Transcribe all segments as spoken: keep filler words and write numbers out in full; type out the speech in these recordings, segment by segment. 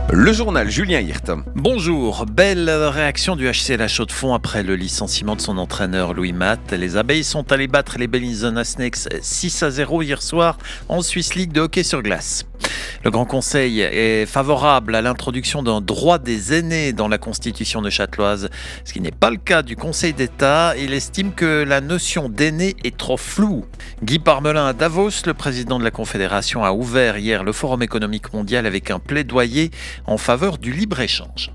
Le journal Julien Hirt. Bonjour, belle réaction du H C L H Haute-Fonds après le licenciement de son entraîneur Louis Matte. Les abeilles sont allées battre les Bellinzona Snakes six à zéro hier soir en Swiss League de hockey sur glace. Le Grand Conseil est favorable à l'introduction d'un droit des aînés dans la Constitution neuchâteloise, ce qui n'est pas le cas du Conseil d'État. Il estime que la notion d'aîné est trop floue. Guy Parmelin à Davos, le président de la Confédération, a ouvert hier le Forum économique mondial avec un plaidoyer en faveur du libre-échange.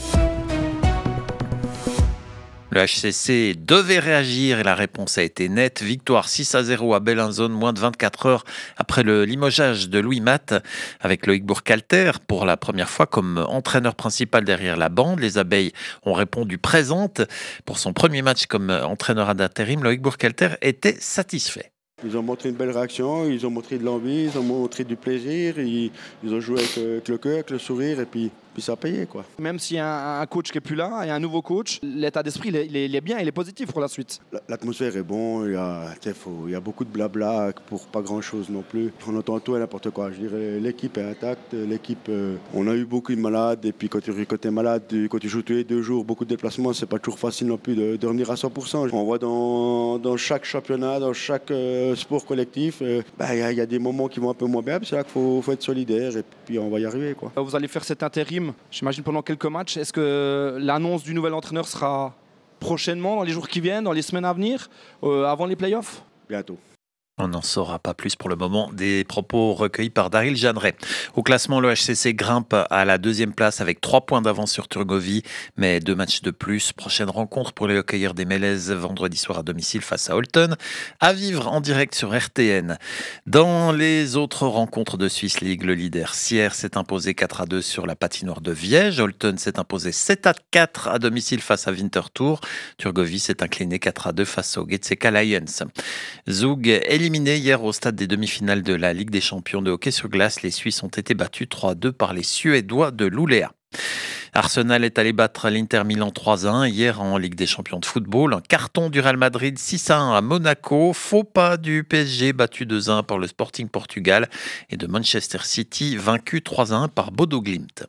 Le H C C devait réagir et la réponse a été nette. Victoire six à zéro à Bellinzone, moins de vingt-quatre heures après le limogeage de Louis Matte, avec Loïc Bourcalter pour la première fois comme entraîneur principal derrière la bande. Les abeilles ont répondu présentes. Pour son premier match comme entraîneur ad intérim, Loïc Bourcalter était satisfait. Ils ont montré une belle réaction, ils ont montré de l'envie, ils ont montré du plaisir, ils, ils ont joué avec, avec le cœur, avec le sourire et puis, puis ça a payé, quoi. Même s'il y a un coach qui n'est plus là et un nouveau coach, l'état d'esprit il est, il est bien, il est positif pour la suite. L'atmosphère est bonne, il y a, faut, il y a beaucoup de blabla pour pas grand chose non plus. On entend tout et n'importe quoi. Je dirais l'équipe est intacte, l'équipe, euh, on a eu beaucoup de malades et puis quand tu es malade, quand tu joues tous les deux jours, beaucoup de déplacements, c'est pas toujours facile non plus de, de revenir à cent pour cent. On voit dans, dans chaque championnat, dans chaque euh, sport collectif, il euh, bah, y, y a des moments qui vont un peu moins bien, c'est là qu'il faut, faut être solidaire et puis on va y arriver, quoi. Vous allez faire cet intérim, j'imagine, pendant quelques matchs. Est-ce que l'annonce du nouvel entraîneur sera prochainement, dans les jours qui viennent, dans les semaines à venir, euh, avant les playoffs ? Bientôt. On n'en saura pas plus pour le moment des propos recueillis par Daryl Jeanneret. Au classement, le H C C grimpe à la deuxième place avec trois points d'avance sur Turgovie, mais deux matchs de plus. Prochaine rencontre pour les hockeyeurs des Mélèzes vendredi soir à domicile face à Holton, à vivre en direct sur R T N. Dans les autres rencontres de Swiss League, le leader Sierre s'est imposé quatre à deux sur la patinoire de Viège. Holton s'est imposé sept à quatre à domicile face à Winterthur. Turgovie s'est incliné quatre à deux face au Getseka Lions. Zug éliminé hier au stade des demi-finales de la Ligue des champions de hockey sur glace. Les Suisses ont été battus trois à deux par les Suédois de Luleå. Arsenal est allé battre l'Inter Milan trois à un hier en Ligue des champions de football. Un carton du Real Madrid six à un à Monaco. Faux pas du P S G battu deux à un par le Sporting Portugal et de Manchester City vaincu trois à un par Bodo Glimt.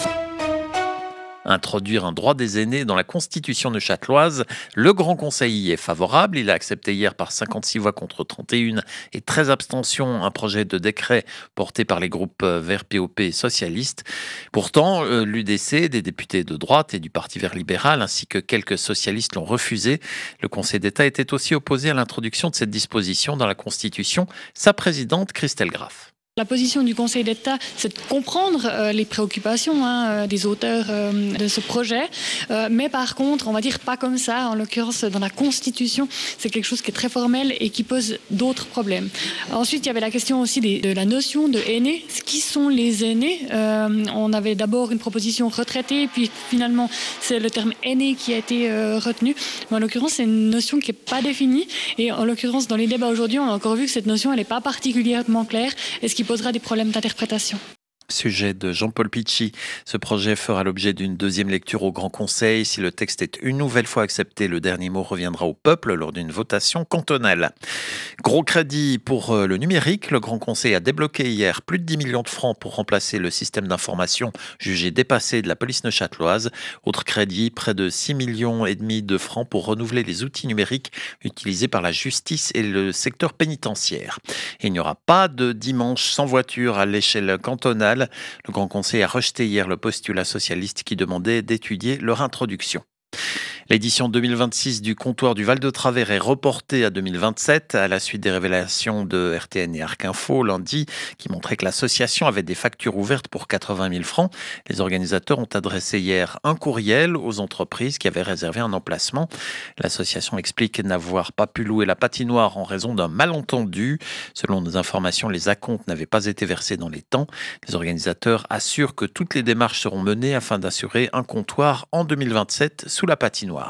Introduire un droit des aînés dans la Constitution neuchâteloise. Le Grand Conseil y est favorable. Il a accepté hier par cinquante-six voix contre trente et un et treize abstentions un projet de décret porté par les groupes Verts, P O P et socialistes. Pourtant, l'U D C, des députés de droite et du Parti vert libéral ainsi que quelques socialistes l'ont refusé. Le Conseil d'État était aussi opposé à l'introduction de cette disposition dans la Constitution. Sa présidente, Christelle Graff. La position du Conseil d'État, c'est de comprendre euh, les préoccupations hein, des auteurs euh, de ce projet, euh, mais par contre, on va dire pas comme ça, en l'occurrence dans la Constitution, c'est quelque chose qui est très formel et qui pose d'autres problèmes. Ensuite, il y avait la question aussi des, de la notion de aînés. Qui sont les aînés ? euh, On avait d'abord une proposition retraité, puis finalement, c'est le terme aîné qui a été euh, retenu. Mais en l'occurrence, c'est une notion qui n'est pas définie, et en l'occurrence, dans les débats aujourd'hui, on a encore vu que cette notion, elle n'est pas particulièrement claire, et ce qui posera des problèmes d'interprétation. Sujet de Jean-Paul Picchi. Ce projet fera l'objet d'une deuxième lecture au Grand Conseil. Si le texte est une nouvelle fois accepté, le dernier mot reviendra au peuple lors d'une votation cantonale. Gros crédit pour le numérique. Le Grand Conseil a débloqué hier plus de dix millions de francs pour remplacer le système d'information jugé dépassé de la police neuchâteloise. Autre crédit, près de six millions et demi de francs pour renouveler les outils numériques utilisés par la justice et le secteur pénitentiaire. Et il n'y aura pas de dimanche sans voiture à l'échelle cantonale. Le Grand Conseil a rejeté hier le postulat socialiste qui demandait d'étudier leur introduction. L'édition deux mille vingt-six du comptoir du Val de Travers est reportée à deux mille vingt-sept à la suite des révélations de R T N et Arc Info lundi qui montraient que l'association avait des factures ouvertes pour quatre-vingt mille francs. Les organisateurs ont adressé hier un courriel aux entreprises qui avaient réservé un emplacement. L'association explique n'avoir pas pu louer la patinoire en raison d'un malentendu. Selon nos informations, les acomptes n'avaient pas été versés dans les temps. Les organisateurs assurent que toutes les démarches seront menées afin d'assurer un comptoir en deux mille vingt-sept sous la patinoire.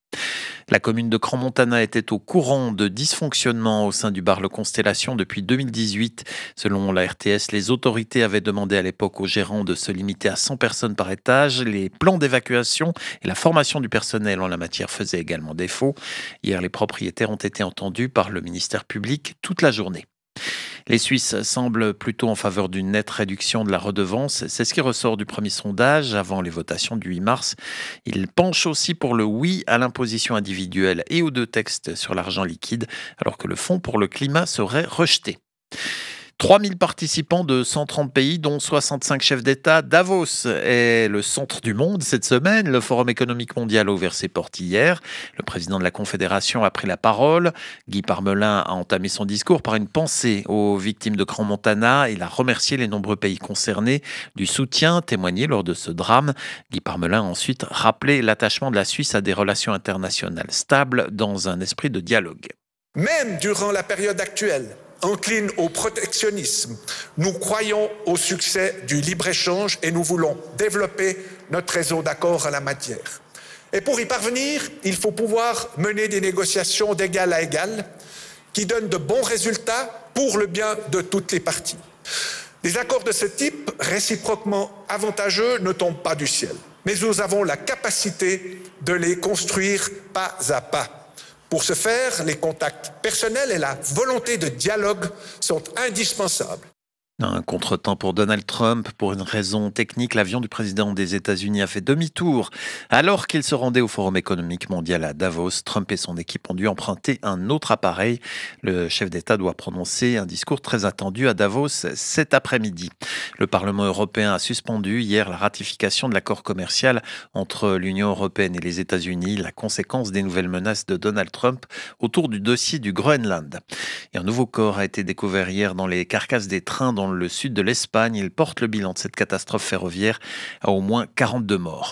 La commune de Crans-Montana était au courant de dysfonctionnements au sein du bar Le Constellation depuis deux mille dix-huit. Selon la R T S, les autorités avaient demandé à l'époque aux gérants de se limiter à cent personnes par étage. Les plans d'évacuation et la formation du personnel en la matière faisaient également défaut. Hier, les propriétaires ont été entendus par le ministère public toute la journée. Les Suisses semblent plutôt en faveur d'une nette réduction de la redevance. C'est ce qui ressort du premier sondage avant les votations du huit mars. Ils penchent aussi pour le oui à l'imposition individuelle et aux deux textes sur l'argent liquide, alors que le Fonds pour le climat serait rejeté. trois mille participants de cent trente pays, dont soixante-cinq chefs d'État. Davos est le centre du monde cette semaine. Le Forum économique mondial a ouvert ses portes hier. Le président de la Confédération a pris la parole. Guy Parmelin a entamé son discours par une pensée aux victimes de Grand Montana. Il a remercié les nombreux pays concernés du soutien témoigné lors de ce drame. Guy Parmelin a ensuite rappelé l'attachement de la Suisse à des relations internationales stables dans un esprit de dialogue. Même durant la période actuelle, encline au protectionnisme, nous croyons au succès du libre-échange et nous voulons développer notre réseau d'accords en la matière. Et pour y parvenir, il faut pouvoir mener des négociations d'égal à égal qui donnent de bons résultats pour le bien de toutes les parties. Des accords de ce type, réciproquement avantageux, ne tombent pas du ciel, mais nous avons la capacité de les construire pas à pas. Pour ce faire, les contacts personnels et la volonté de dialogue sont indispensables. Un contretemps pour Donald Trump. Pour une raison technique, l'avion du président des États-Unis a fait demi-tour. Alors qu'il se rendait au Forum économique mondial à Davos, Trump et son équipe ont dû emprunter un autre appareil. Le chef d'État doit prononcer un discours très attendu à Davos cet après-midi. Le Parlement européen a suspendu hier la ratification de l'accord commercial entre l'Union européenne et les États-Unis, la conséquence des nouvelles menaces de Donald Trump autour du dossier du Groenland. Et un nouveau corps a été découvert hier dans les carcasses des trains dans le sud de l'Espagne. Il porte le bilan de cette catastrophe ferroviaire à au moins quarante-deux morts.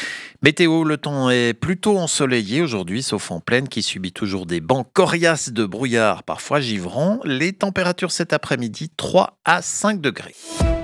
Météo, le temps est plutôt ensoleillé aujourd'hui, sauf en plaine qui subit toujours des bancs coriaces de brouillard, parfois givrants. Les températures cet après-midi, trois à cinq degrés.